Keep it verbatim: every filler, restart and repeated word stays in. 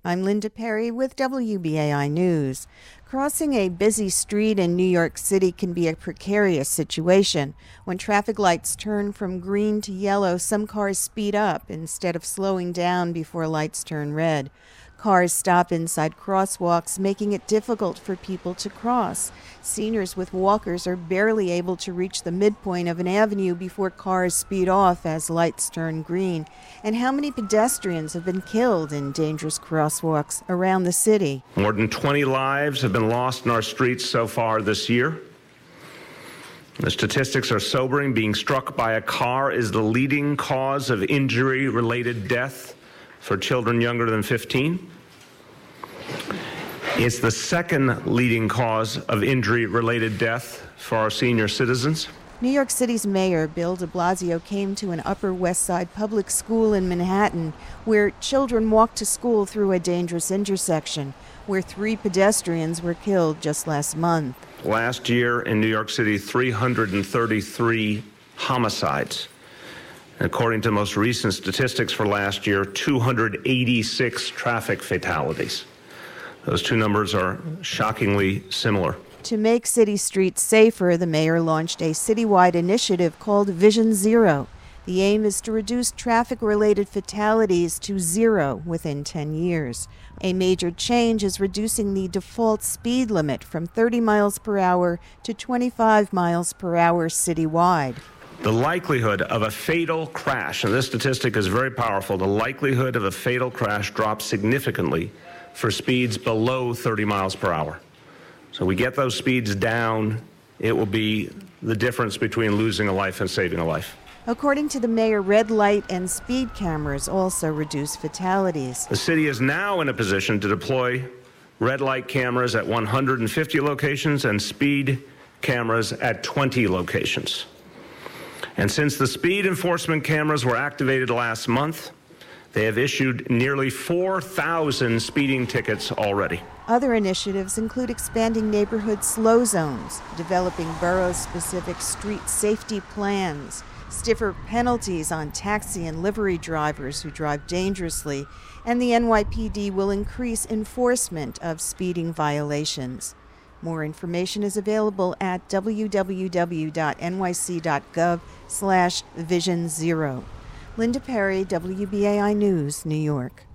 I'm Linda Perry with W B A I News. Crossing a busy street in New York City can be a precarious situation. When traffic lights turn from green to yellow, some cars speed up instead of slowing down before lights turn red. Cars stop inside crosswalks, making it difficult for people to cross. Seniors with walkers are barely able to reach the midpoint of an avenue before cars speed off as lights turn green. And how many pedestrians have been killed in dangerous crosswalks around the city? More than twenty lives have been lost in our streets so far this year. The statistics are sobering. Being struck by a car is the leading cause of injury-related death for children younger than fifteen. It's the second leading cause of injury-related death for our senior citizens. New York City's Mayor Bill de Blasio came to an Upper West Side public school in Manhattan where children walked to school through a dangerous intersection where three pedestrians were killed just last month. Last year in New York City, three hundred thirty-three homicides. According to the most recent statistics for last year, two hundred eighty-six traffic fatalities. Those two numbers are shockingly similar. To make city streets safer, the mayor launched a citywide initiative called Vision Zero. The aim is to reduce traffic-related fatalities to zero within ten years. A major change is reducing the default speed limit from thirty miles per hour to twenty-five miles per hour citywide. The likelihood of a fatal crash, and this statistic is very powerful, the likelihood of a fatal crash drops significantly for speeds below thirty miles per hour. So we get those speeds down, it will be the difference between losing a life and saving a life. According to the mayor, red light and speed cameras also reduce fatalities. The city is now in a position to deploy red light cameras at one hundred fifty locations and speed cameras at twenty locations. And since the speed enforcement cameras were activated last month, they have issued nearly four thousand speeding tickets already. Other initiatives include expanding neighborhood slow zones, developing borough-specific street safety plans, stiffer penalties on taxi and livery drivers who drive dangerously, and the N Y P D will increase enforcement of speeding violations. More information is available at w w w dot n y c dot gov slash vision zero. Linda Perry, W B A I News, New York.